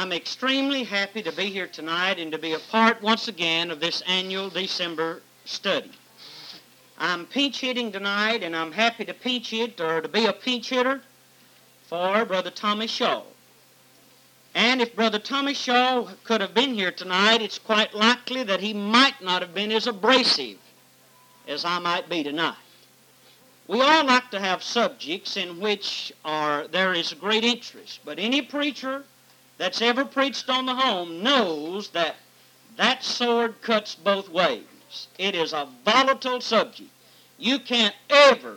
I'm extremely happy to be here tonight and to be a part once again of this annual December study. I'm pinch hitting tonight, and I'm happy to pinch hit or to be a pinch hitter for Brother Tommy Shaw. And if Brother Tommy Shaw could have been here tonight, it's quite likely that he might not have been as abrasive as I might be tonight. We all like to have subjects in which there is a great interest, but any preacher that's ever preached on the home knows that that sword cuts both ways. It is a volatile subject. You can't ever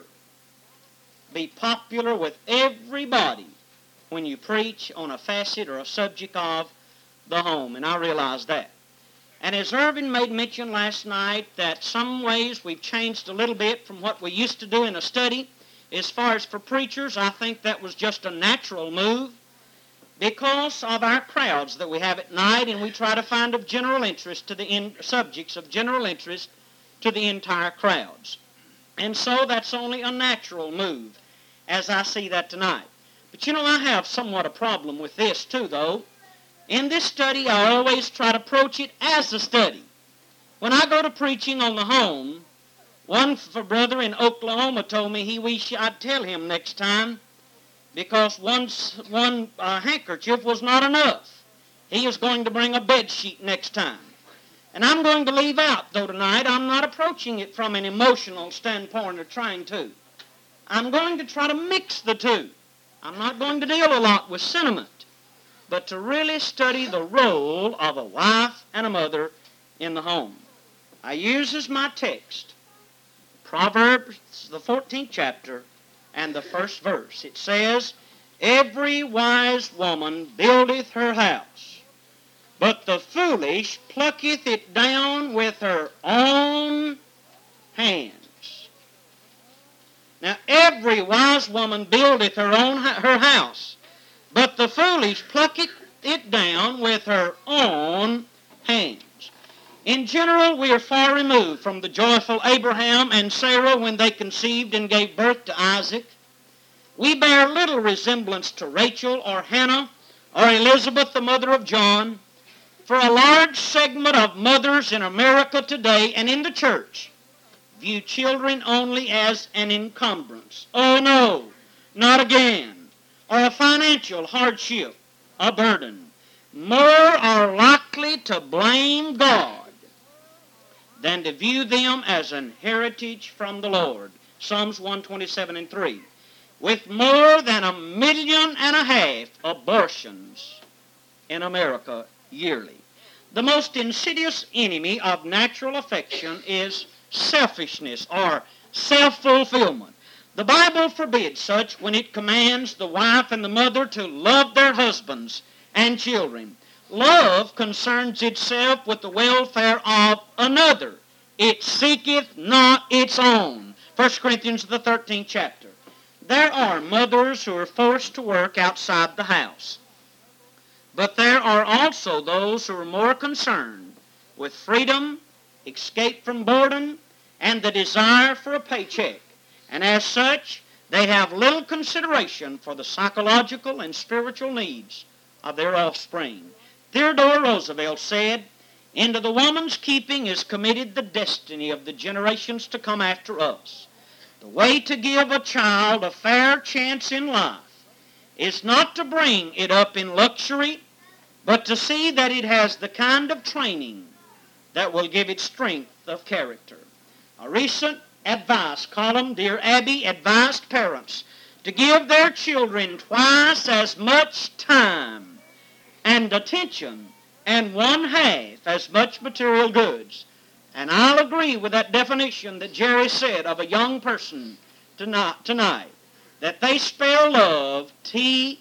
be popular with everybody when you preach on a facet or a subject of the home, and I realize that. And as Irvin made mention last night, that some ways we've changed a little bit from what we used to do in a study. As far as for preachers, I think that was just a natural move because of our crowds that we have at night, and we try to find of general interest to the subjects of general interest to the entire crowds. And so that's only a natural move as I see that tonight. But you know, I have somewhat a problem with this too, though. In this study, I always try to approach it as a study. When I go to preaching on the home, one brother in Oklahoma told me he wished I'd tell him next time because one handkerchief was not enough. He is going to bring a bed sheet next time. And I'm going to leave out, though, tonight, I'm not approaching it from an emotional standpoint or trying to. I'm going to try to mix the two. I'm not going to deal a lot with sentiment, but to really study the role of a wife and a mother in the home. I use as my text Proverbs, the 14th chapter, and the first verse. It says, "Every wise woman buildeth her house, but the foolish plucketh it down with her own hands." Now, every wise woman buildeth her house, but the foolish plucketh it down with her own hands. In general, we are far removed from the joyful Abraham and Sarah when they conceived and gave birth to Isaac. We bear little resemblance to Rachel or Hannah or Elizabeth, the mother of John. For a large segment of mothers in America today and in the church view children only as an encumbrance. Oh no, not again. Or a financial hardship, a burden. More are likely to blame God than to view them as an heritage from the Lord. Psalms 127:3. With more than 1.5 million abortions in America yearly. The most insidious enemy of natural affection is selfishness or self-fulfillment. The Bible forbids such when it commands the wife and the mother to love their husbands and children. Love concerns itself with the welfare of another. It seeketh not its own. 1 Corinthians, the 13th chapter. There are mothers who are forced to work outside the house. But there are also those who are more concerned with freedom, escape from boredom, and the desire for a paycheck. And as such, they have little consideration for the psychological and spiritual needs of their offspring. Theodore Roosevelt said, "Into the woman's keeping is committed the destiny of the generations to come after us. The way to give a child a fair chance in life is not to bring it up in luxury, but to see that it has the kind of training that will give it strength of character." A recent advice column, Dear Abby, advised parents to give their children twice as much time and attention and 1/2 as much material goods. And I'll agree with that definition that Jerry said of a young person tonight, that they spell love Time.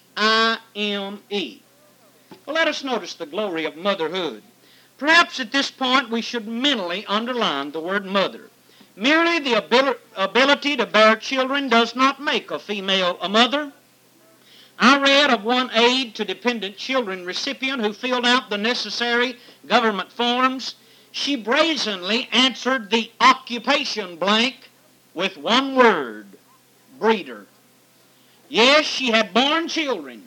Well, let us notice the glory of motherhood. Perhaps at this point we should mentally underline the word mother. Merely the ability to bear children does not make a female a mother. I read of one aid to dependent children recipient who filled out the necessary government forms. She brazenly answered the occupation blank with one word: breeder. Yes, she had borne children,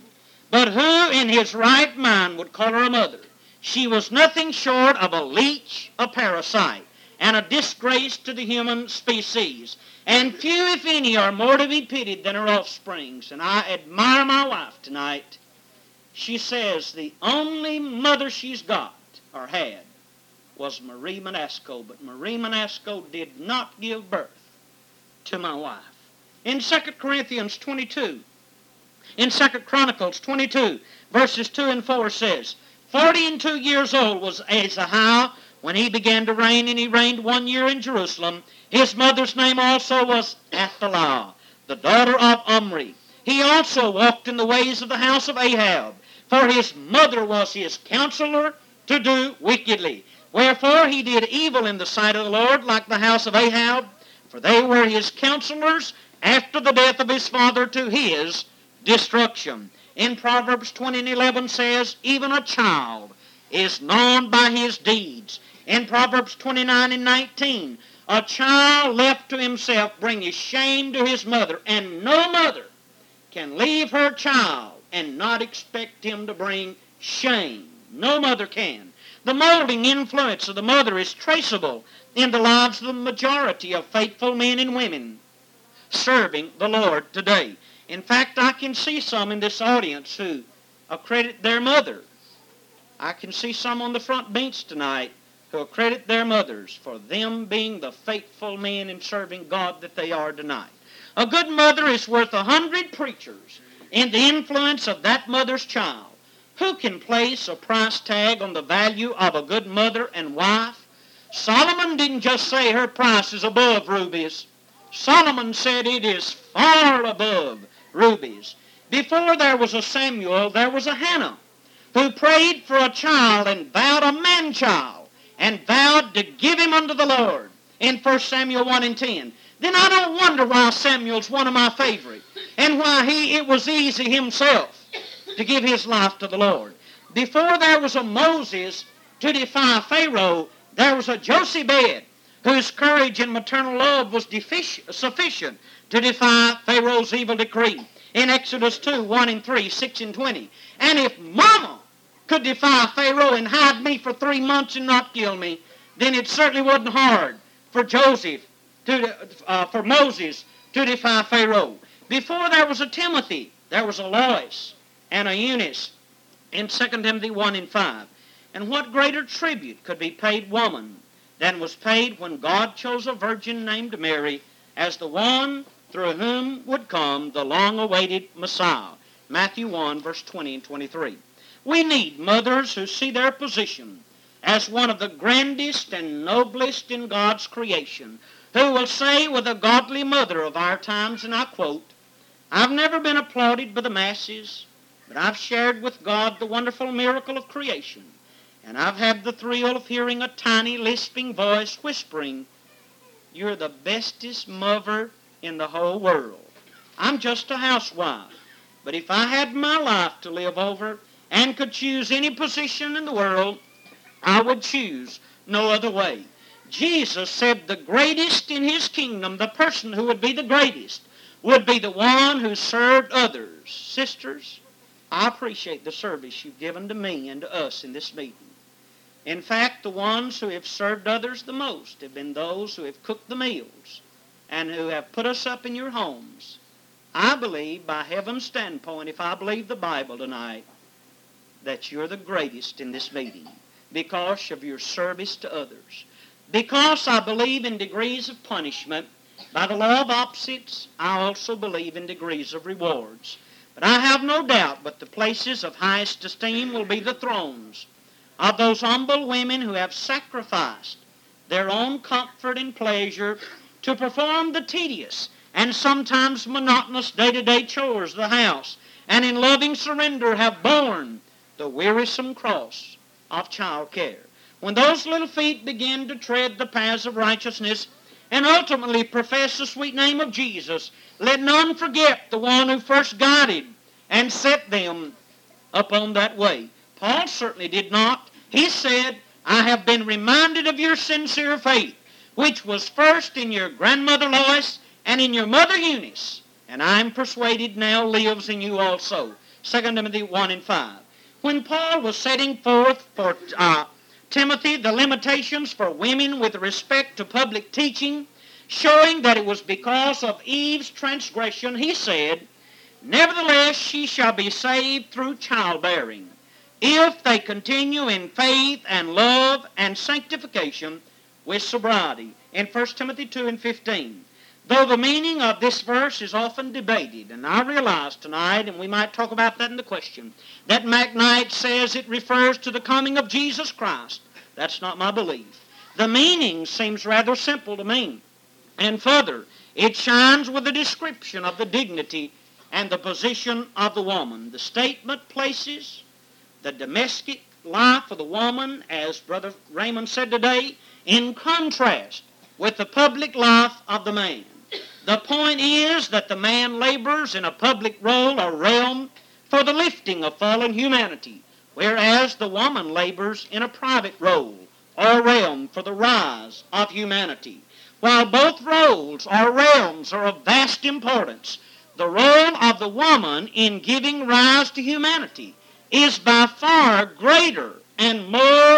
But who in his right mind would call her a mother? She was nothing short of a leech, a parasite, and a disgrace to the human species. And few, if any, are more to be pitied than her offsprings. And I admire my wife tonight. She says the only mother she's got, or had, was Marie Manasco. But Marie Manasco did not give birth to my wife. In 2 Corinthians 22, in 2 Chronicles 22, verses 2 and 4 says, 42 years old was Ahaziah when he began to reign, and he reigned 1 year in Jerusalem. His mother's name also was Athaliah, the daughter of Omri. He also walked in the ways of the house of Ahab, for his mother was his counselor to do wickedly. Wherefore he did evil in the sight of the Lord, like the house of Ahab, for they were his counselors after the death of his father to his destruction. In Proverbs 20 and 11 says, even a child is known by his deeds. In Proverbs 29 and 19, a child left to himself bringeth shame to his mother, and no mother can leave her child and not expect him to bring shame. No mother can. The molding influence of the mother is traceable in the lives of the majority of faithful men and women serving the Lord today. In fact, I can see some in this audience who accredit their mother. I can see some on the front bench tonight who accredit their mothers for them being the faithful men in serving God that they are tonight. A good mother is worth 100 preachers in the influence of that mother's child. Who can place a price tag on the value of a good mother and wife? Solomon didn't just say her price is above rubies. Solomon said it is far above rubies. Before there was a Samuel, there was a Hannah who prayed for a child and vowed a man-child and vowed to give him unto the Lord in 1 Samuel 1 and 10. Then I don't wonder why Samuel's one of my favorite and why it was easy himself to give his life to the Lord. Before there was a Moses to defy Pharaoh, there was a Jochebed whose courage and maternal love was sufficient to defy Pharaoh's evil decree. In Exodus 2, 1 and 3, 6 and 20. And if Mama could defy Pharaoh and hide me for 3 months and not kill me, then it certainly wasn't hard for Moses to defy Pharaoh. Before there was a Timothy, there was a Lois and a Eunice in 2 Timothy 1 and 5. And what greater tribute could be paid woman than was paid when God chose a virgin named Mary as the one through whom would come the long-awaited Messiah. Matthew 1, verse 20 and 23. We need mothers who see their position as one of the grandest and noblest in God's creation, who will say with a godly mother of our times, and I quote, I've never been applauded by the masses, but I've shared with God the wonderful miracle of creation, and I've had the thrill of hearing a tiny lisping voice whispering, you're the bestest mother in the whole world. I'm just a housewife, but if I had my life to live over and could choose any position in the world, I would choose no other way. Jesus said the greatest in his kingdom, the person who would be the greatest, would be the one who served others. Sisters, I appreciate the service you've given to me and to us in this meeting. In fact, the ones who have served others the most have been those who have cooked the meals and who have put us up in your homes. I believe, by heaven's standpoint, if I believe the Bible tonight, that you're the greatest in this meeting because of your service to others. Because I believe in degrees of punishment, by the law of opposites, I also believe in degrees of rewards. But I have no doubt but the places of highest esteem will be the thrones of those humble women who have sacrificed their own comfort and pleasure to perform the tedious and sometimes monotonous day-to-day chores of the house, and in loving surrender have borne the wearisome cross of child care. When those little feet begin to tread the paths of righteousness and ultimately profess the sweet name of Jesus, let none forget the one who first guided and set them upon that way. Paul certainly did not. He said, I have been reminded of your sincere faith, which was first in your grandmother Lois and in your mother Eunice, and I am persuaded now lives in you also. 2 Timothy 1 and 5. When Paul was setting forth for Timothy the limitations for women with respect to public teaching, showing that it was because of Eve's transgression, he said, "Nevertheless she shall be saved through childbearing, if they continue in faith and love and sanctification with sobriety," in 1 Timothy 2 and 15. Though the meaning of this verse is often debated, and I realize tonight, and we might talk about that in the question, that McKnight says it refers to the coming of Jesus Christ. That's not my belief. The meaning seems rather simple to me. And further, it shines with a description of the dignity and the position of the woman. The statement places the domestic life of the woman, as Brother Raymond said today, in contrast with the public life of the man. The point is that the man labors in a public role or realm for the lifting of fallen humanity, whereas the woman labors in a private role or realm for the rise of humanity. While both roles or realms are of vast importance, the role of the woman in giving rise to humanity is by far greater and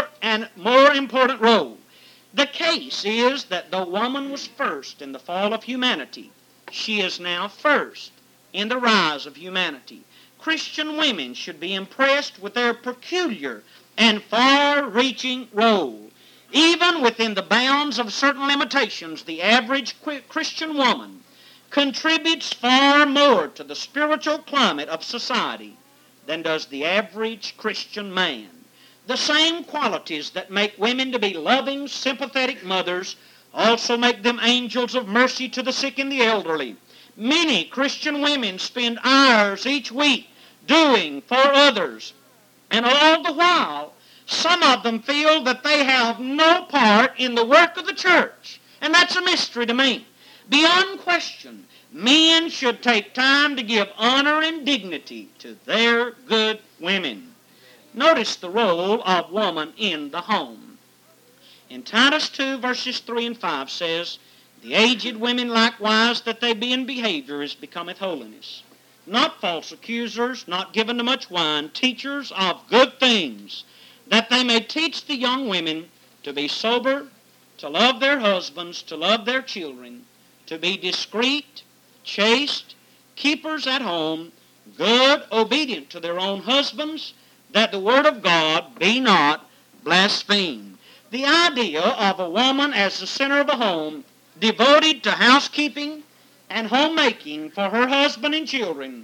more important role. The case is that though woman was first in the fall of humanity, she is now first in the rise of humanity. Christian women should be impressed with their peculiar and far-reaching role. Even within the bounds of certain limitations, the average Christian woman contributes far more to the spiritual climate of society than does the average Christian man. The same qualities that make women to be loving, sympathetic mothers also make them angels of mercy to the sick and the elderly. Many Christian women spend hours each week doing for others, and all the while, some of them feel that they have no part in the work of the church, and that's a mystery to me. Beyond question, men should take time to give honor and dignity to their good women. Notice the role of woman in the home. In Titus 2, verses 3 and 5 says, "The aged women likewise, that they be in behavior as becometh holiness. Not false accusers, not given to much wine, teachers of good things, that they may teach the young women to be sober, to love their husbands, to love their children, to be discreet, chaste, keepers at home, good, obedient to their own husbands, that the word of God be not blasphemed." The idea of a woman as the center of a home, devoted to housekeeping and homemaking for her husband and children,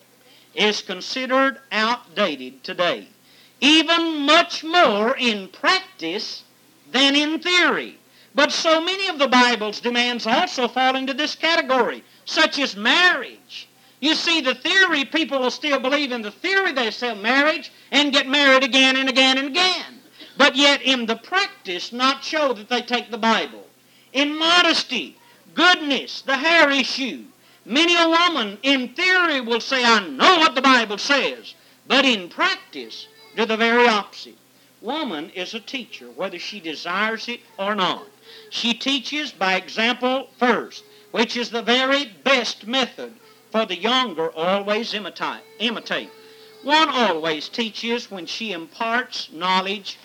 is considered outdated today, even much more in practice than in theory. But so many of the Bible's demands also fall into this category, such as marriage. You see, the theory, people will still believe in the theory they say marriage and get married again and again and again. But yet in the practice not show that they take the Bible. In modesty, goodness, the hair issue, many a woman in theory will say, "I know what the Bible says," but in practice do the very opposite. Woman is a teacher, whether she desires it or not. She teaches by example first, which is the very best method for the younger always imitate. One always teaches when she imparts knowledge,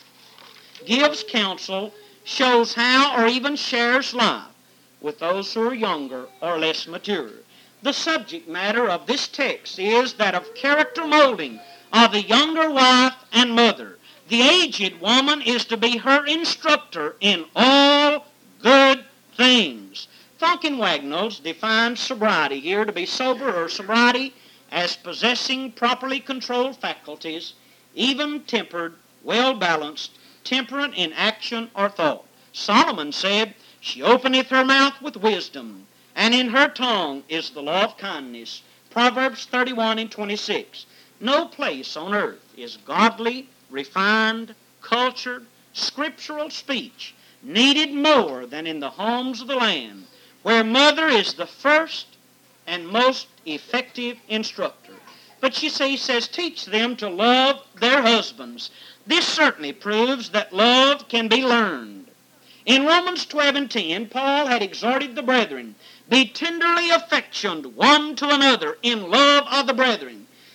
gives counsel, shows how, or even shares life with those who are younger or less mature. The subject matter of this text is that of character molding of the younger wife and mother. The aged woman is to be her instructor in all good things. Funk and Wagnalls defines sobriety here to be sober or sobriety as possessing properly controlled faculties, even-tempered, well-balanced, temperate in action or thought. Solomon said, "She openeth her mouth with wisdom, and in her tongue is the law of kindness." Proverbs 31 and 26. No place on earth is godly, refined, cultured, scriptural speech needed more than in the homes of the land, where mother is the first and most effective instructor. But you see, he says, teach them to love their husbands. This certainly proves that love can be learned. In Romans 12 and 10, Paul had exhorted the brethren, "Be tenderly affectioned one to another in love of the brethren."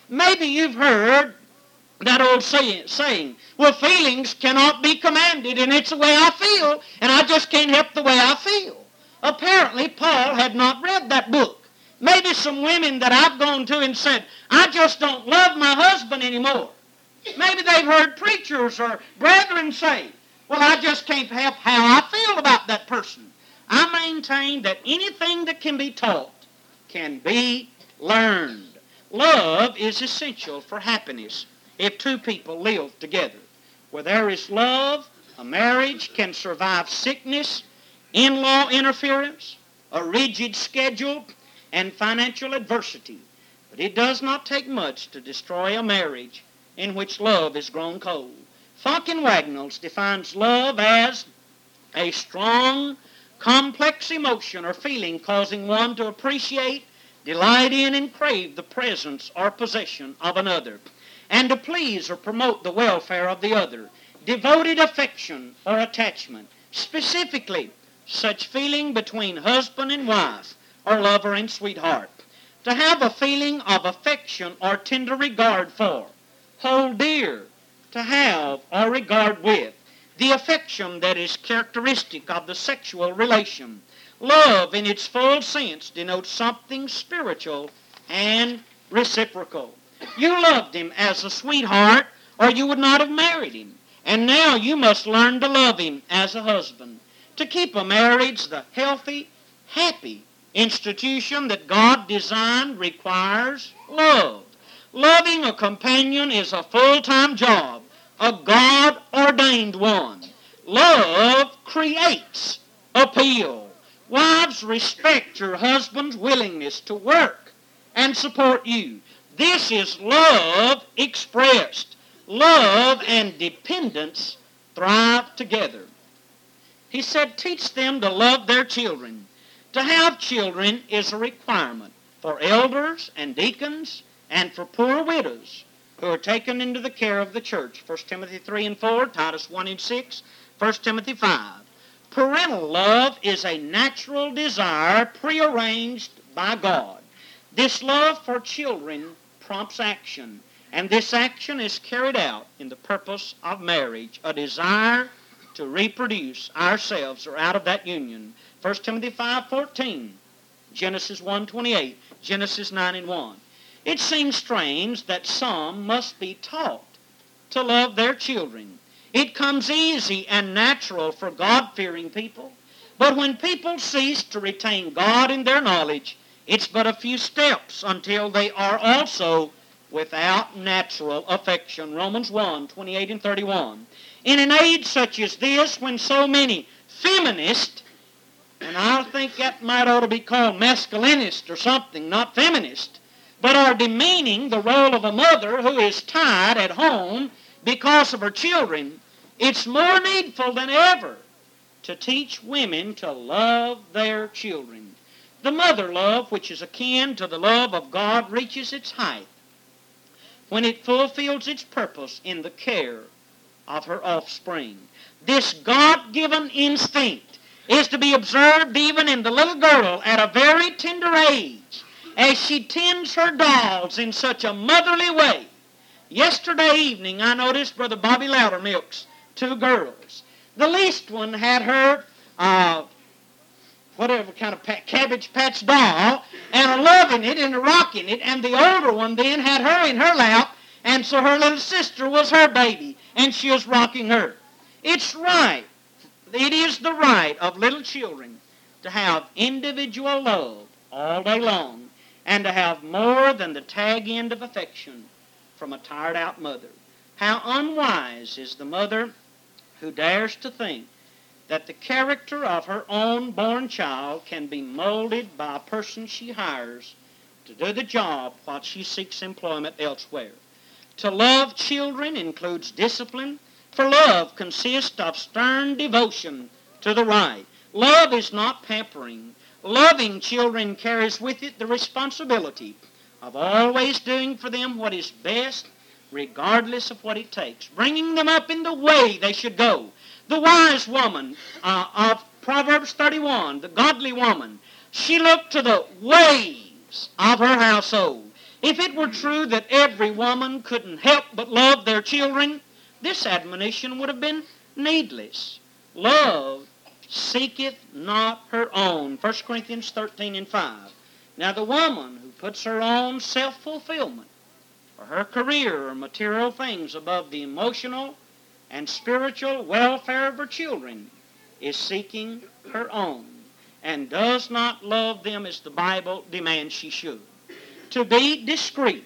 Maybe you've heard that old saying, well, feelings cannot be commanded, and it's the way I feel, and I just can't help the way I feel. Apparently, Paul had not read that book. Maybe some women that I've gone to and said, I just don't love my husband anymore. Maybe they've heard preachers or brethren say, well, I just can't help how I feel about that person. I maintain that anything that can be taught can be learned. Love is essential for happiness if two people live together. Where there is love, a marriage can survive sickness, in-law interference, a rigid schedule, and financial adversity. But it does not take much to destroy a marriage in which love is grown cold. Falk and Wagnalls defines love as a strong, complex emotion or feeling causing one to appreciate, delight in, and crave the presence or possession of another, and to please or promote the welfare of the other. Devoted affection or attachment, specifically such feeling between husband and wife, or lover and sweetheart. To have a feeling of affection or tender regard for, hold dear, to have or regard with, the affection that is characteristic of the sexual relation. Love in its full sense denotes something spiritual and reciprocal. You loved him as a sweetheart, or you would not have married him. And now you must learn to love him as a husband. To keep a marriage the healthy, happy institution that God designed requires love. Loving a companion is a full-time job, a God-ordained one. Love creates appeal. Wives, respect your husband's willingness to work and support you. This is love expressed. Love and dependence thrive together. He said, teach them to love their children. To have children is a requirement for elders and deacons and for poor widows who are taken into the care of the church. 1 Timothy 3 and 4, Titus 1 and 6, 1 Timothy 5. Parental love is a natural desire prearranged by God. This love for children prompts action, and this action is carried out in the purpose of marriage, a desire to reproduce ourselves or out of that union. 1 Timothy 5:14, Genesis 1:28, Genesis 9 and 1. It seems strange that some must be taught to love their children. It comes easy and natural for God-fearing people. But when people cease to retain God in their knowledge, it's but a few steps until they are also without natural affection. Romans 1:28 and 31. In an age such as this, when so many feminists, and I think that might ought to be called masculinist or something, not feminist, but are demeaning the role of a mother who is tied at home because of her children, it's more needful than ever to teach women to love their children. The mother love, which is akin to the love of God, reaches its height when it fulfills its purpose in the care of her offspring. This God-given instinct is to be observed even in the little girl at a very tender age as she tends her dolls in such a motherly way. Yesterday evening I noticed Brother Bobby Loudermilk's two girls. The least one had her whatever kind of Cabbage Patch doll, and a loving it and a rocking it, and the older one then had her in her lap, and so her little sister was her baby, and she was rocking her. It's right. It is the right of little children to have individual love all day long, and to have more than the tag end of affection from a tired-out mother. How unwise is the mother who dares to think that the character of her own born child can be molded by a person she hires to do the job while she seeks employment elsewhere. To love children includes discipline, for love consists of stern devotion to the right. Love is not pampering. Loving children carries with it the responsibility of always doing for them what is best, regardless of what it takes, bringing them up in the way they should go. The wise woman of Proverbs 31, the godly woman, she looked to the ways of her household. If it were true that every woman couldn't help but love their children, this admonition would have been needless. Love seeketh not her own. 1 Corinthians 13 and 5. Now the woman who puts her own self-fulfillment or her career or material things above the emotional and spiritual welfare of her children is seeking her own and does not love them as the Bible demands she should. To be discreet.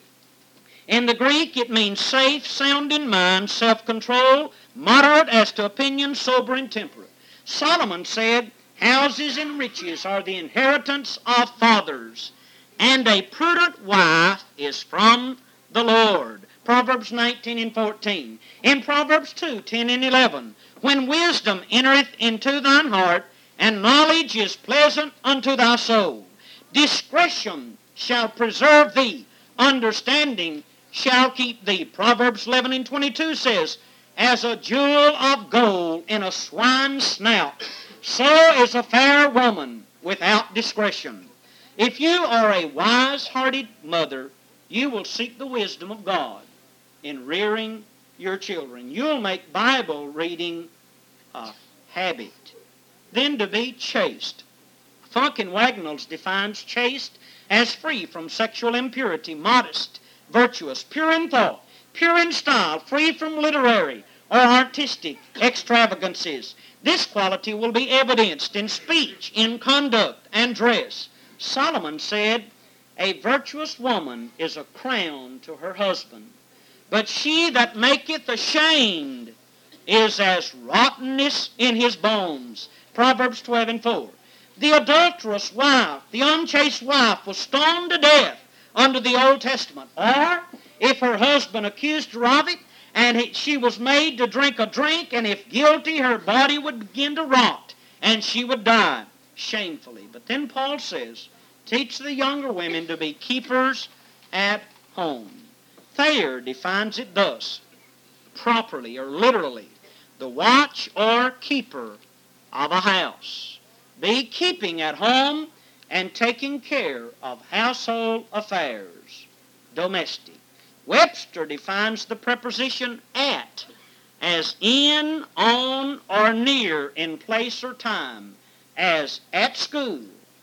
In the Greek, it means safe, sound in mind, self-control, moderate as to opinion, sober and temperate. Solomon said, houses and riches are the inheritance of fathers, and a prudent wife is from the Lord. Proverbs 19 and 14. In Proverbs 2, 10 and 11, when wisdom entereth into thine heart, and knowledge is pleasant unto thy soul, discretion shall preserve thee, understanding shall keep thee. Proverbs 11 and 22 says, as a jewel of gold in a swine's snout, so is a fair woman without discretion. If you are a wise-hearted mother, you will seek the wisdom of God in rearing your children. You'll make Bible reading a habit. Then to be chaste. Funk and Wagnalls defines chaste as free from sexual impurity, modest, virtuous, pure in thought, pure in style, free from literary or artistic extravagances. This quality will be evidenced in speech, in conduct, and dress. Solomon said, a virtuous woman is a crown to her husband, but she that maketh ashamed is as rottenness in his bones. Proverbs 12 and 4. The adulterous wife, the unchaste wife, was stoned to death under the Old Testament. Or, if her husband accused her of it, and she was made to drink a drink, and if guilty, her body would begin to rot, and she would die shamefully. But then Paul says, teach the younger women to be keepers at home. Thayer defines it thus, properly or literally, the watch or keeper of a house. Be keeping at home and taking care of household affairs, domestic. Webster defines the preposition at as in, on, or near in place or time, as at school,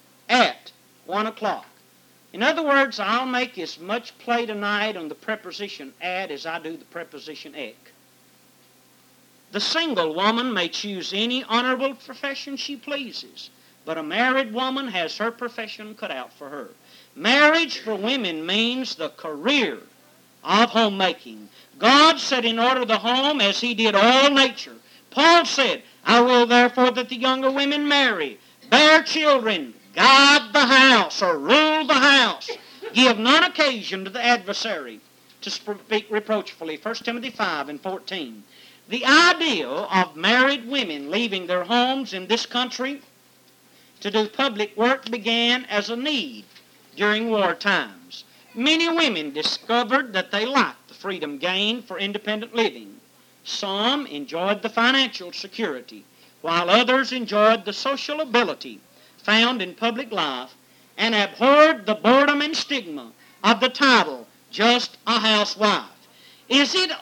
at 1 o'clock. In other words, I'll make as much play tonight on the preposition at as I do the preposition ek. The single woman may choose any honorable profession she pleases, but a married woman has her profession cut out for her. Marriage for women means the career of homemaking. God set in order the home as he did all nature. Paul said, I will therefore that the younger women marry, bear children, guide the house, or rule the house, give none occasion to the adversary to speak reproachfully. 1 Timothy 5 and 14. The ideal of married women leaving their homes in this country to do public work began as a need during war times. Many women discovered that they liked the freedom gained for independent living. Some enjoyed the financial security, while others enjoyed the social ability found in public life and abhorred the boredom and stigma of the title, just a housewife. Is it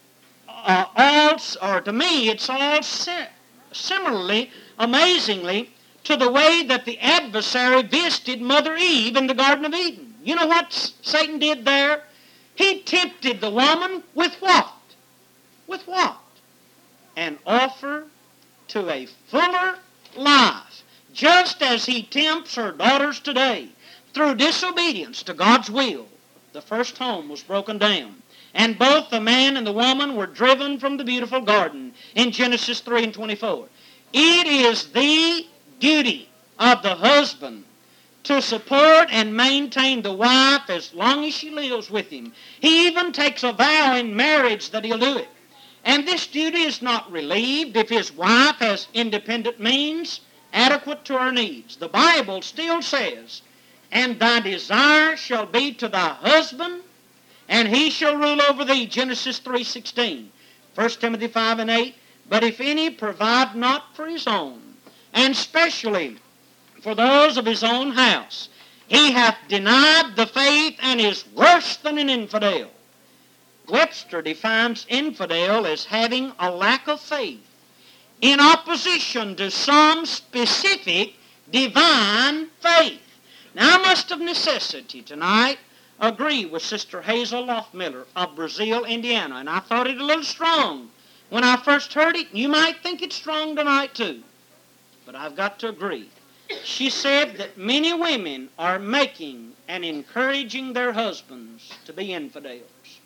to me, it's all similarly, amazingly, to the way that the adversary visited Mother Eve in the Garden of Eden. You know what Satan did there? He tempted the woman with what? With what? An offer to a fuller life, just as he tempts her daughters today. Through disobedience to God's will, the first home was broken down, and both the man and the woman were driven from the beautiful garden in Genesis 3 and 24. It is the duty of the husband to support and maintain the wife as long as she lives with him. He even takes a vow in marriage that he'll do it. And this duty is not relieved if his wife has independent means adequate to her needs. The Bible still says, and thy desire shall be to thy husband, and he shall rule over thee, Genesis 3:16. 1 Timothy 5 and 8, but if any provide not for his own, and specially for those of his own house, He hath denied the faith and is worse than an infidel. Webster defines infidel as having a lack of faith in opposition to some specific divine faith. Now, I must of necessity tonight agree with Sister Hazel Lothmiller of Brazil, Indiana, and I thought it a little strong when I first heard it. You might think it's strong tonight too, but I've got to agree. She said that many women are making and encouraging their husbands to be infidels.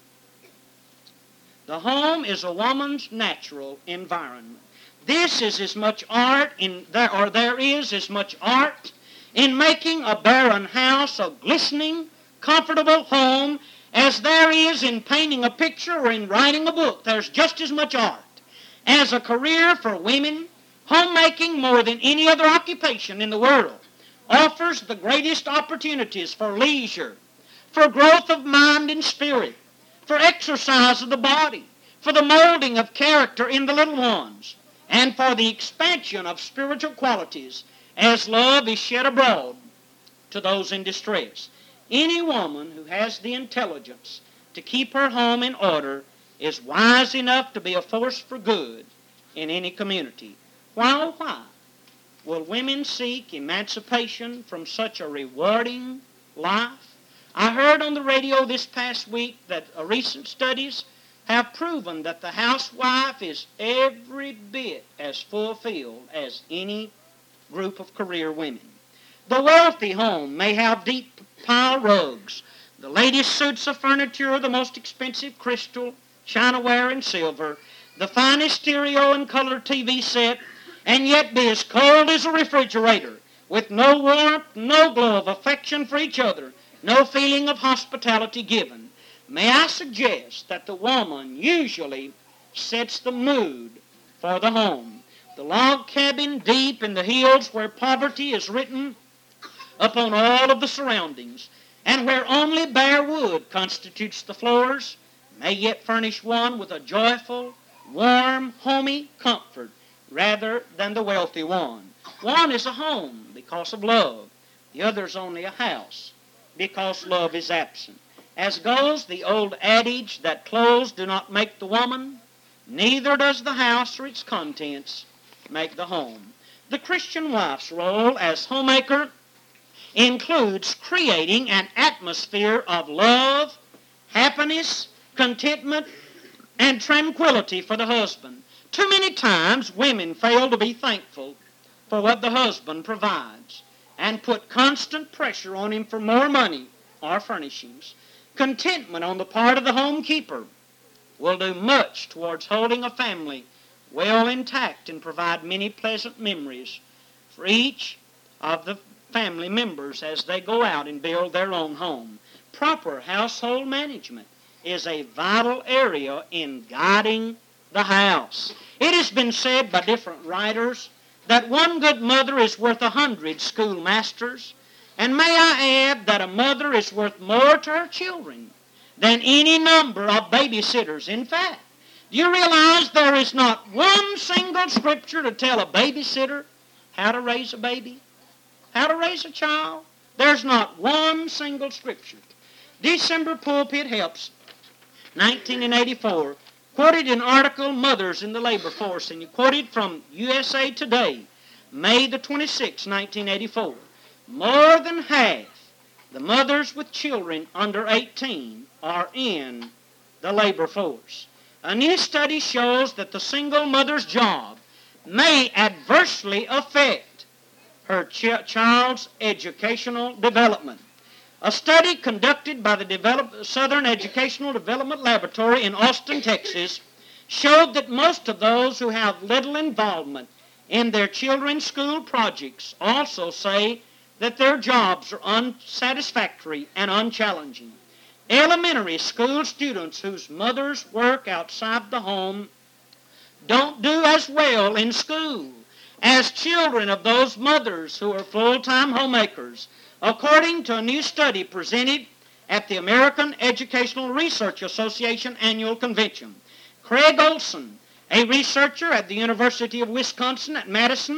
The home is a woman's natural environment. This is as much art there is as much art in making a barren house a glistening, comfortable home as there is in painting a picture or in writing a book. There's just as much art. As a career for women, homemaking, more than any other occupation in the world, offers the greatest opportunities for leisure, for growth of mind and spirit, for exercise of the body, for the molding of character in the little ones, and for the expansion of spiritual qualities as love is shed abroad to those in distress. Any woman who has the intelligence to keep her home in order is wise enough to be a force for good in any community. Why will women seek emancipation from such a rewarding life? I heard on the radio this past week that recent studies have proven that the housewife is every bit as fulfilled as any group of career women. The wealthy home may have deep pile rugs, the latest suits of furniture, the most expensive crystal, chinaware, and silver, the finest stereo and color TV set, and yet be as cold as a refrigerator, with no warmth, no glow of affection for each other, no feeling of hospitality given. May I suggest that the woman usually sets the mood for the home. The log cabin deep in the hills where poverty is written upon all of the surroundings, and where only bare wood constitutes the floors, may yet furnish one with a joyful, warm, homey comfort rather than the wealthy one. One is a home because of love. The other is only a house because love is absent. As goes the old adage that clothes do not make the woman, neither does the house or its contents make the home. The Christian wife's role as homemaker includes creating an atmosphere of love, happiness, contentment, and tranquility for the husband. Too many times women fail to be thankful for what the husband provides and put constant pressure on him for more money or furnishings. Contentment on the part of the homekeeper will do much towards holding a family well intact and provide many pleasant memories for each of the family members as they go out and build their own home. Proper household management is a vital area in guiding the house. It has been said by different writers that one good mother is worth 100 schoolmasters, and may I add that a mother is worth more to her children than any number of babysitters. In fact, do you realize there is not one single scripture to tell a babysitter how to raise a baby, how to raise a child? There's not one single scripture. December Pulpit Helps, 1984, quoted an article, Mothers in the Labor Force, and you quoted from USA Today, May the 26th, 1984. More than half the mothers with children under 18 are in the labor force. A new study shows that the single mother's job may adversely affect her child's educational development. A study conducted by the Southern Educational Development Laboratory in Austin, Texas, showed that most of those who have little involvement in their children's school projects also say that their jobs are unsatisfactory and unchallenging. Elementary school students whose mothers work outside the home don't do as well in school as children of those mothers who are full-time homemakers, according to a new study presented at the American Educational Research Association annual convention. Craig Olson, a researcher at the University of Wisconsin at Madison,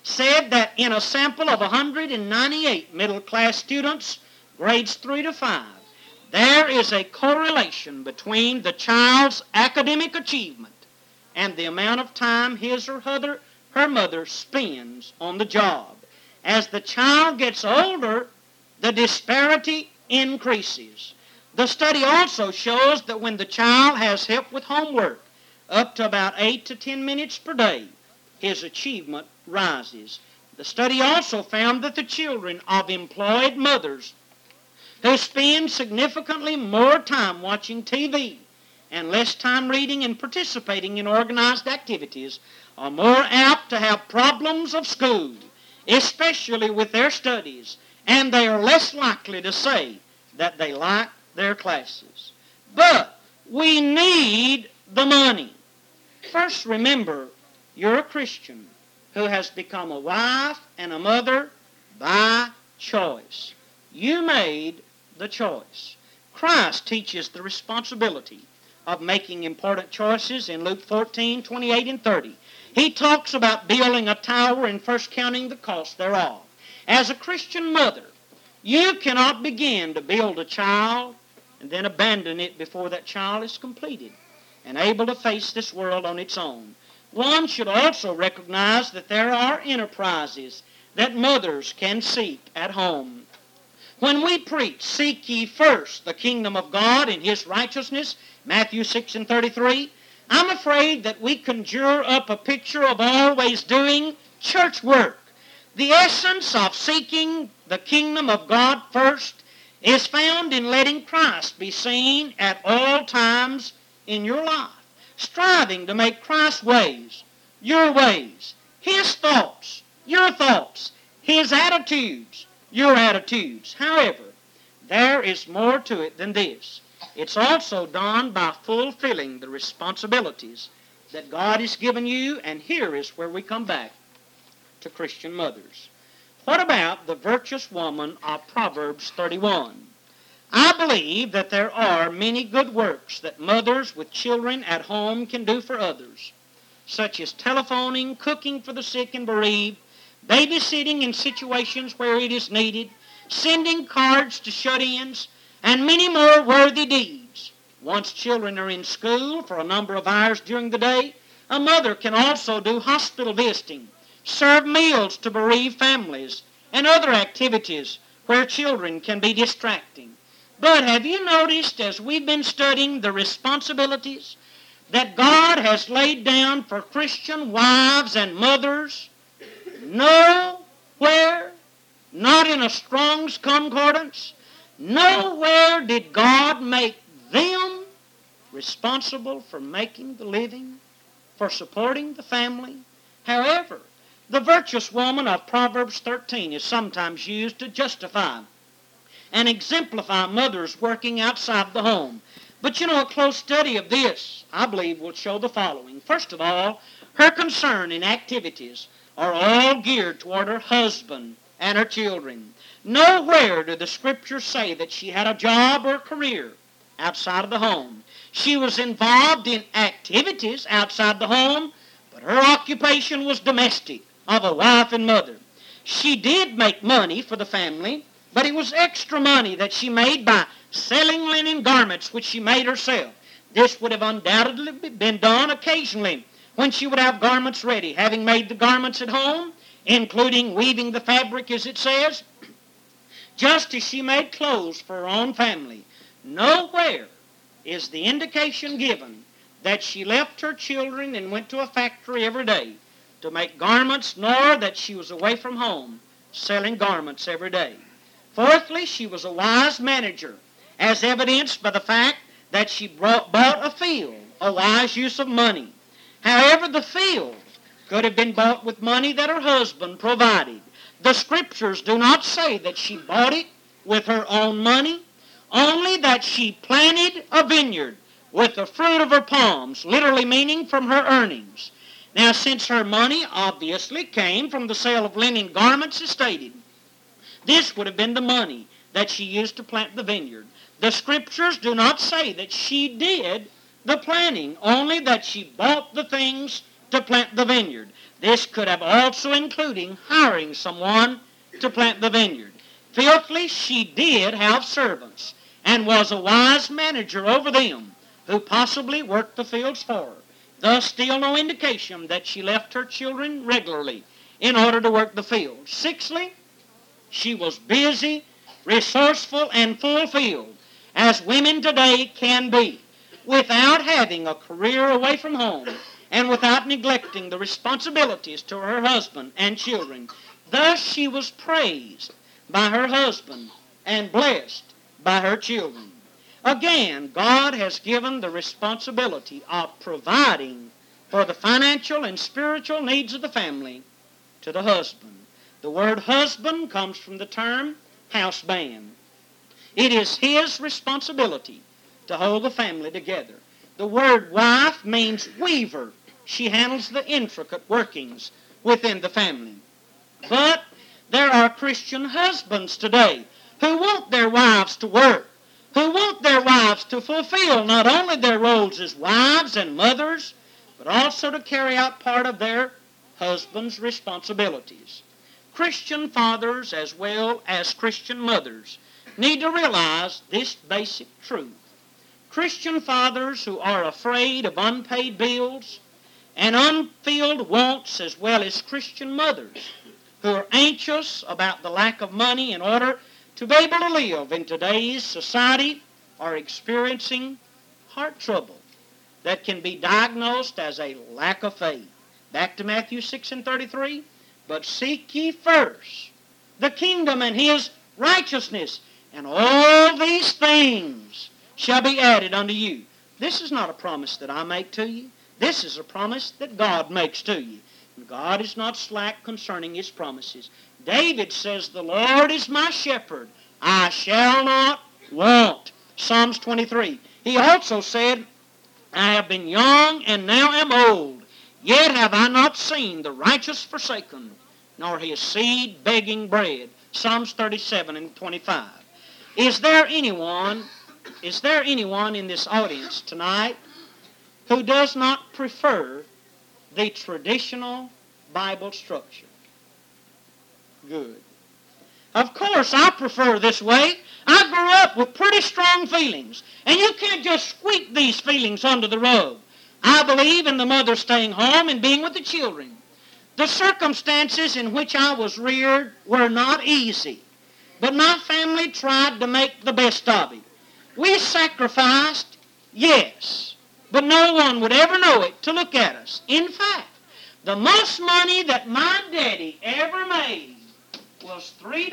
said that in a sample of 198 middle-class students, grades 3 to 5, there is a correlation between the child's academic achievement and the amount of time his or her mother spends on the job. As the child gets older, the disparity increases. The study also shows that when the child has help with homework, up to about 8 to 10 minutes per day, his achievement rises. The study also found that the children of employed mothers who spend significantly more time watching TV and less time reading and participating in organized activities are more apt to have problems of school, especially with their studies, and they are less likely to say that they like their classes. But we need the money. First, remember, you're a Christian who has become a wife and a mother by choice. You made the choice. Christ teaches the responsibility of making important choices in Luke 14:28 and 30. He talks about building a tower and first counting the cost thereof. As a Christian mother, you cannot begin to build a child and then abandon it before that child is completed and able to face this world on its own. One should also recognize that there are enterprises that mothers can seek at home. When we preach, seek ye first the kingdom of God and His righteousness, Matthew 6:33, I'm afraid that we conjure up a picture of always doing church work. The essence of seeking the kingdom of God first is found in letting Christ be seen at all times in your life, striving to make Christ's ways, His thoughts, your thoughts, His attitudes, your attitudes. However, there is more to it than this. It's also done by fulfilling the responsibilities that God has given you, and here is where we come back to Christian mothers. What about the virtuous woman of Proverbs 31? I believe that there are many good works that mothers with children at home can do for others, such as telephoning, cooking for the sick and bereaved, babysitting in situations where it is needed, sending cards to shut-ins, and many more worthy deeds. Once children are in school for a number of hours during the day, a mother can also do hospital visiting, serve meals to bereaved families, and other activities where children can be distracting. But have you noticed, as we've been studying the responsibilities that God has laid down for Christian wives and mothers, nowhere, not in a Strong's Concordance, nowhere did God make them responsible for making the living, for supporting the family. However, the virtuous woman of Proverbs 13 is sometimes used to justify and exemplify mothers working outside the home. But a close study of this, I believe, will show the following. First of all, her concern and activities are all geared toward her husband and her children. Nowhere do the Scriptures say that she had a job or career outside of the home. She was involved in activities outside the home, but her occupation was domestic, of a wife and mother. She did make money for the family, but it was extra money that she made by selling linen garments which she made herself. This would have undoubtedly been done occasionally when she would have garments ready, having made the garments at home, including weaving the fabric, as it says, just as she made clothes for her own family. Nowhere is the indication given that she left her children and went to a factory every day to make garments, nor that she was away from home selling garments every day. Fourthly, she was a wise manager, as evidenced by the fact that she bought a field, a wise use of money. However, the field could have been bought with money that her husband provided. The Scriptures do not say that she bought it with her own money, only that she planted a vineyard with the fruit of her palms, literally meaning from her earnings. Now, since her money obviously came from the sale of linen garments as stated, this would have been the money that she used to plant the vineyard. The Scriptures do not say that she did the planting, only that she bought the things to plant the vineyard. This could have also including hiring someone to plant the vineyard. Fifthly, she did have servants and was a wise manager over them who possibly worked the fields for her. Thus, still no indication that she left her children regularly in order to work the fields. Sixthly, she was busy, resourceful, and fulfilled, as women today can be, without having a career away from home and without neglecting the responsibilities to her husband and children. Thus she was praised by her husband and blessed by her children. Again, God has given the responsibility of providing for the financial and spiritual needs of the family to the husband. The word husband comes from the term house band. It is his responsibility to hold the family together. The word wife means weaver. She handles the intricate workings within the family. But there are Christian husbands today who want their wives to work, who want their wives to fulfill not only their roles as wives and mothers, but also to carry out part of their husband's responsibilities. Christian fathers as well as Christian mothers need to realize this basic truth. Christian fathers who are afraid of unpaid bills and unfilled wants, as well as Christian mothers who are anxious about the lack of money in order to be able to live in today's society, are experiencing heart trouble that can be diagnosed as a lack of faith. Back to Matthew 6:33, but seek ye first the kingdom and his righteousness, and all these things shall be added unto you. This is not a promise that I make to you. This is a promise that God makes to you. And God is not slack concerning his promises. David says, the Lord is my shepherd. I shall not want. Psalms 23. He also said, I have been young and now am old, yet have I not seen the righteous forsaken, nor his seed begging bread. Psalms 37 and 25. Is there anyone in this audience tonight who does not prefer the traditional Bible structure? Good. Of course, I prefer this way. I grew up with pretty strong feelings, and you can't just sweep these feelings under the rug. I believe in the mother staying home and being with the children. The circumstances in which I was reared were not easy, but my family tried to make the best of it. We sacrificed, yes, but no one would ever know it to look at us. In fact, the most money that my daddy ever made was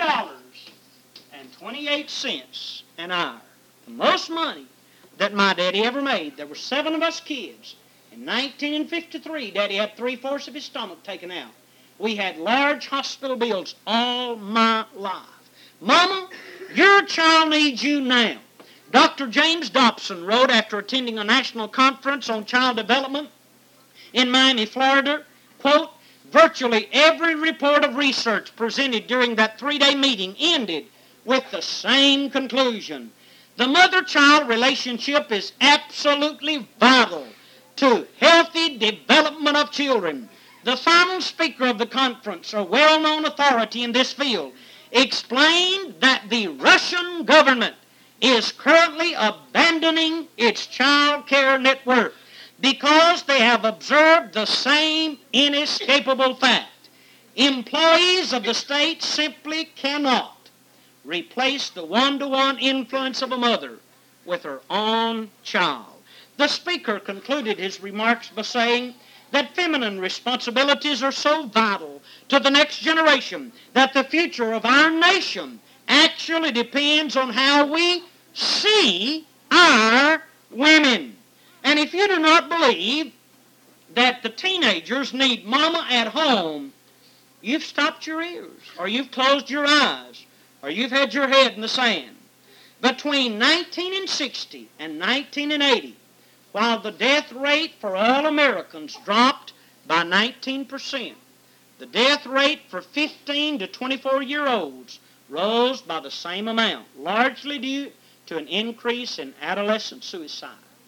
$3.28 an hour. The most money that my daddy ever made. There were 7 of us kids. In 1953, Daddy had 3/4 of his stomach taken out. We had large hospital bills all my life. Mama, your child needs you now. Dr. James Dobson wrote after attending a national conference on child development in Miami, Florida, quote, virtually every report of research presented during that 3-day meeting ended with the same conclusion. The mother-child relationship is absolutely vital to healthy development of children. The final speaker of the conference, a well-known authority in this field, explained that the Russian government is currently abandoning its child care network because they have observed the same inescapable fact. Employees of the state simply cannot replace the one-to-one influence of a mother with her own child. The speaker concluded his remarks by saying that feminine responsibilities are so vital to the next generation that the future of our nation actually depends on how we see our women. And if you do not believe that the teenagers need mama at home, you've stopped your ears, or you've closed your eyes, or you've had your head in the sand. Between 1960 and 1980, while the death rate for all Americans dropped by 19%, the death rate for 15 to 24-year-olds rose by the same amount, largely due to an increase in adolescent suicide.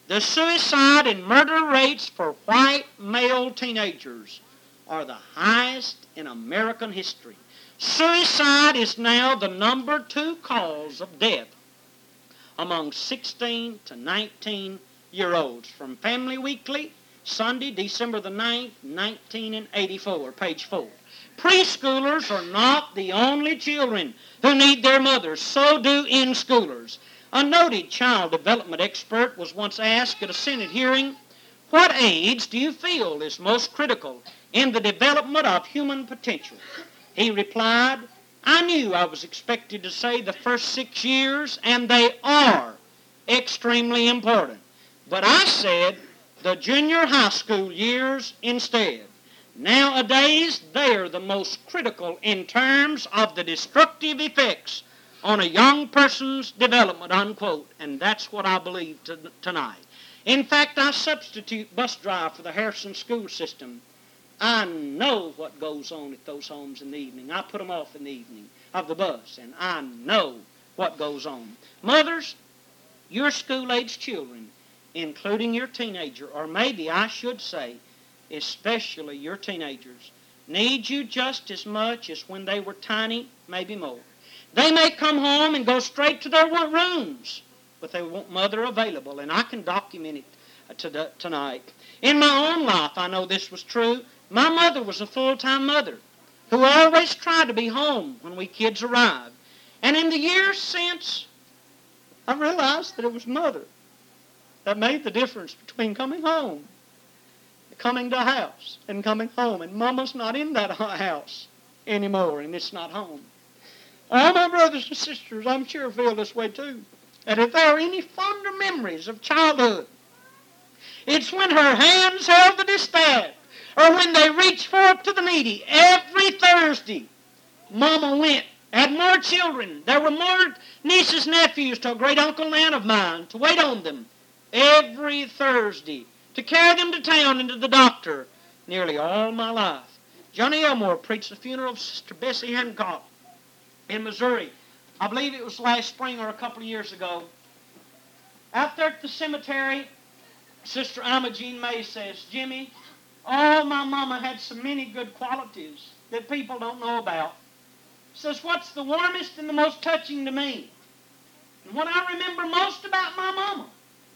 The suicide and murder rates for white male teenagers are the highest in American history. Suicide is now the number 2 cause of death among 16 to 19-year-olds. From Family Weekly, Sunday, December the 9th, 1984, page 4. Preschoolers are not the only children who need their mothers. So do in-schoolers. A noted child development expert was once asked at a Senate hearing, "What age do you feel is most critical in the development of human potential?" He replied, "I knew I was expected to say the first 6 years, and they are extremely important. But I said the junior high school years instead. Nowadays, they're the most critical in terms of the destructive effects on a young person's development," unquote. And that's what I believe tonight. In fact, I substitute bus drive for the Harrison school system. I know what goes on at those homes in the evening. I put them off in the evening of the bus, and I know what goes on. Mothers, your school-age children, including your teenager, or maybe I should say, especially your teenagers, need you just as much as when they were tiny, maybe more. They may come home and go straight to their rooms, but they want mother available, and I can document it tonight. In my own life, I know this was true. My mother was a full-time mother who always tried to be home when we kids arrived. And in the years since, I realized that it was mother that made the difference between coming home, coming to a house, and coming home. And Mama's not in that house anymore, and it's not home. All my brothers and sisters, I'm sure, feel this way too. And if there are any fonder memories of childhood, it's when her hands held the distaff, or when they reached forth to the needy. Every Thursday, Mama went, had more children. There were more nieces, nephews to a great uncle and aunt of mine to wait on them every Thursday, to carry them to town and to the doctor nearly all my life. Johnny Elmore preached the funeral of Sister Bessie Hancock in Missouri. I believe it was last spring or a couple of years ago. Out there at the cemetery, Sister Imogene May says, "Jimmy, oh, my mama had so many good qualities that people don't know about." Says, "What's the warmest and the most touching to me? And what I remember most about my mama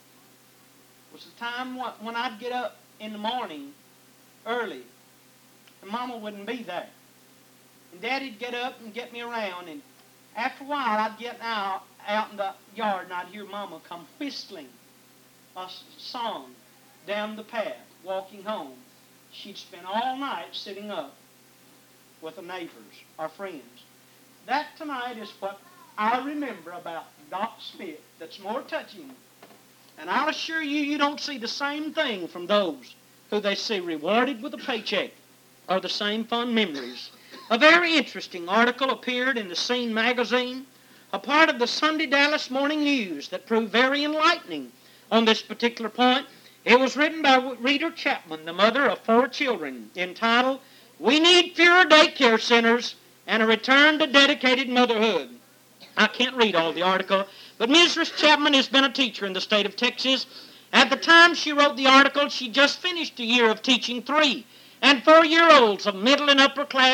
was the time when I'd get up in the morning early, and Mama wouldn't be there. And Daddy'd get up and get me around, and after a while I'd get out in the yard and I'd hear Mama come whistling a song down the path, walking home. She'd spend all night sitting up with the neighbors, our friends." That tonight is what I remember about Doc Smith that's more touching. And I'll assure you, you don't see the same thing from those who they see rewarded with a paycheck or the same fond memories. A very interesting article appeared in the Scene magazine, a part of the Sunday Dallas Morning News, that proved very enlightening on this particular point. It was written by Rita Chapman, the mother of 4 children, entitled, "We Need Fewer Daycare Centers and a Return to Dedicated Motherhood." I can't read all the article, but Mrs. Chapman has been a teacher in the state of Texas. At the time she wrote the article, she just finished a year of teaching 3- and 4-year-olds of middle and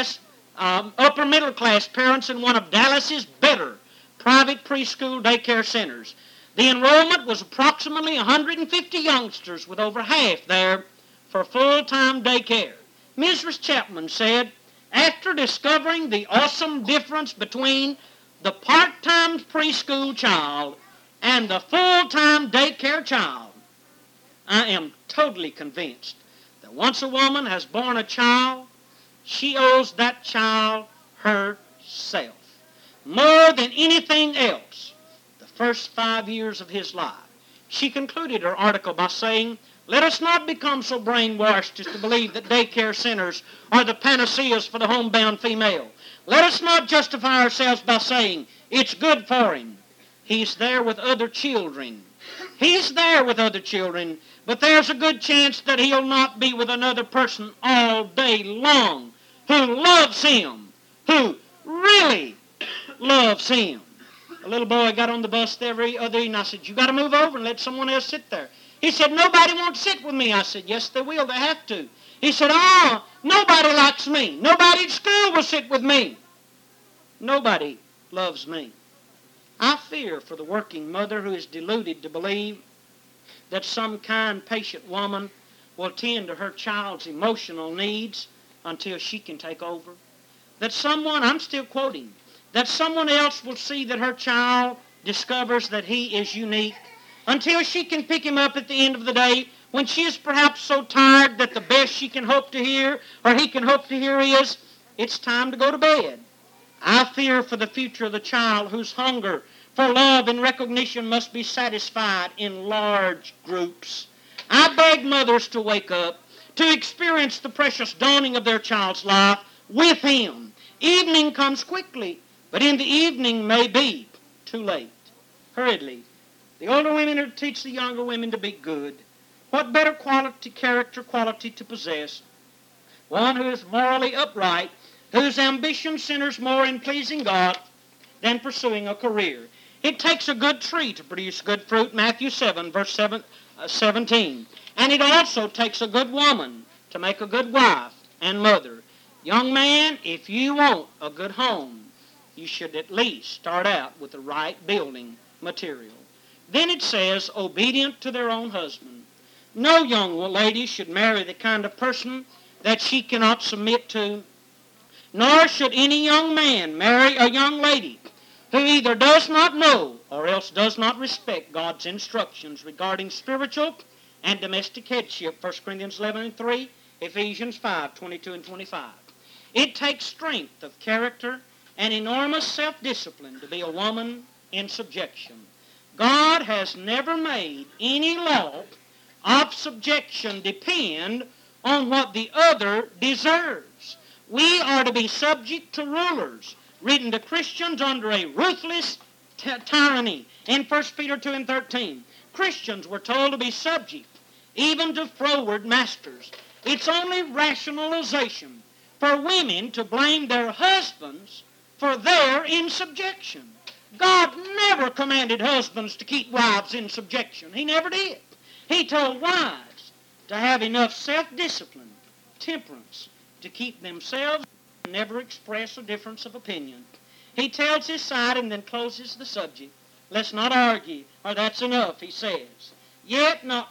upper middle class parents in one of Dallas's better private preschool daycare centers. The enrollment was approximately 150 youngsters, with over half there for full-time daycare. Mrs. Chapman said, "After discovering the awesome difference between the part-time preschool child and the full-time daycare child, I am totally convinced that once a woman has born a child, she owes that child herself. More than anything else, the first 5 years of his life." She concluded her article by saying, "Let us not become so brainwashed as to believe that daycare centers are the panaceas for the homebound female. Let us not justify ourselves by saying, 'It's good for him. He's there with other children.' He's there with other children, but there's a good chance that he'll not be with another person all day long who loves him, who really loves him." A little boy got on the bus every other evening. I said, "You got to move over and let someone else sit there." He said, nobody won't sit with me. I said, yes, they will. They have to. He said, nobody likes me. Nobody at school will sit with me. Nobody loves me. I fear for the working mother who is deluded to believe that some kind, patient woman will tend to her child's emotional needs until she can take over. That someone, I'm still quoting, that someone else will see that her child discovers that he is unique until she can pick him up at the end of the day when she is perhaps so tired that the best she can hope to hear or he can hope to hear is, it's time to go to bed. I fear for the future of the child whose hunger for love and recognition must be satisfied in large groups. I beg mothers to wake up, to experience the precious dawning of their child's life with him. Evening comes quickly, but in the evening may be too late. Hurriedly, the older women are to teach the younger women to be good. What better character quality to possess? One who is morally upright, whose ambition centers more in pleasing God than pursuing a career. It takes a good tree to produce good fruit, Matthew 7, verse 17. And it also takes a good woman to make a good wife and mother. Young man, if you want a good home, you should at least start out with the right building material. Then it says, obedient to their own husband. No young lady should marry the kind of person that she cannot submit to, nor should any young man marry a young lady who either does not know or else does not respect God's instructions regarding spiritual and domestic headship, 1 Corinthians 11:3, Ephesians 5:22 and 25. It takes strength of character and enormous self-discipline to be a woman in subjection. God has never made any law of subjection depend on what the other deserves. We are to be subject to rulers, written to Christians under a ruthless tyranny in 1 Peter 2 and 13. Christians were told to be subject even to froward masters. It's only rationalization for women to blame their husbands for their insubjection. God never commanded husbands to keep wives in subjection. He never did. He told wives to have enough self-discipline, temperance, to keep themselves and never express a difference of opinion. He tells his side and then closes the subject. Let's not argue, or that's enough, he says. Yet not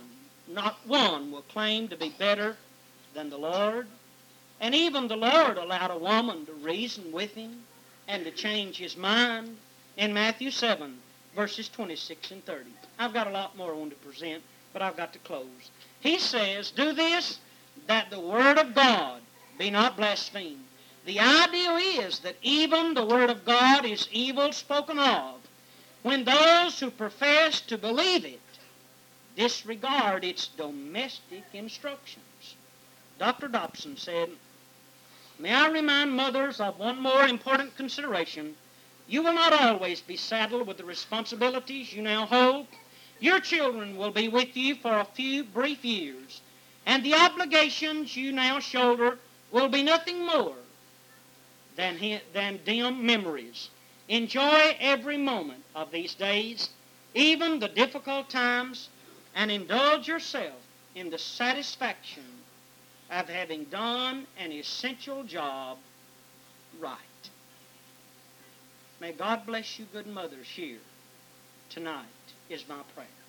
one will claim to be better than the Lord. And even the Lord allowed a woman to reason with him and to change his mind in Matthew 7, verses 26 and 30. I've got a lot more I want to present, but I've got to close. He says, do this, that the word of God be not blasphemed. The idea is that even the word of God is evil spoken of when those who profess to believe it disregard its domestic instructions. Dr. Dobson said, may I remind mothers of one more important consideration. You will not always be saddled with the responsibilities you now hold. Your children will be with you for a few brief years, and the obligations you now shoulder will be nothing more than dim memories. Enjoy every moment of these days, even the difficult times, and indulge yourself in the satisfaction of having done an essential job right. May God bless you, good mothers, here tonight is my prayer.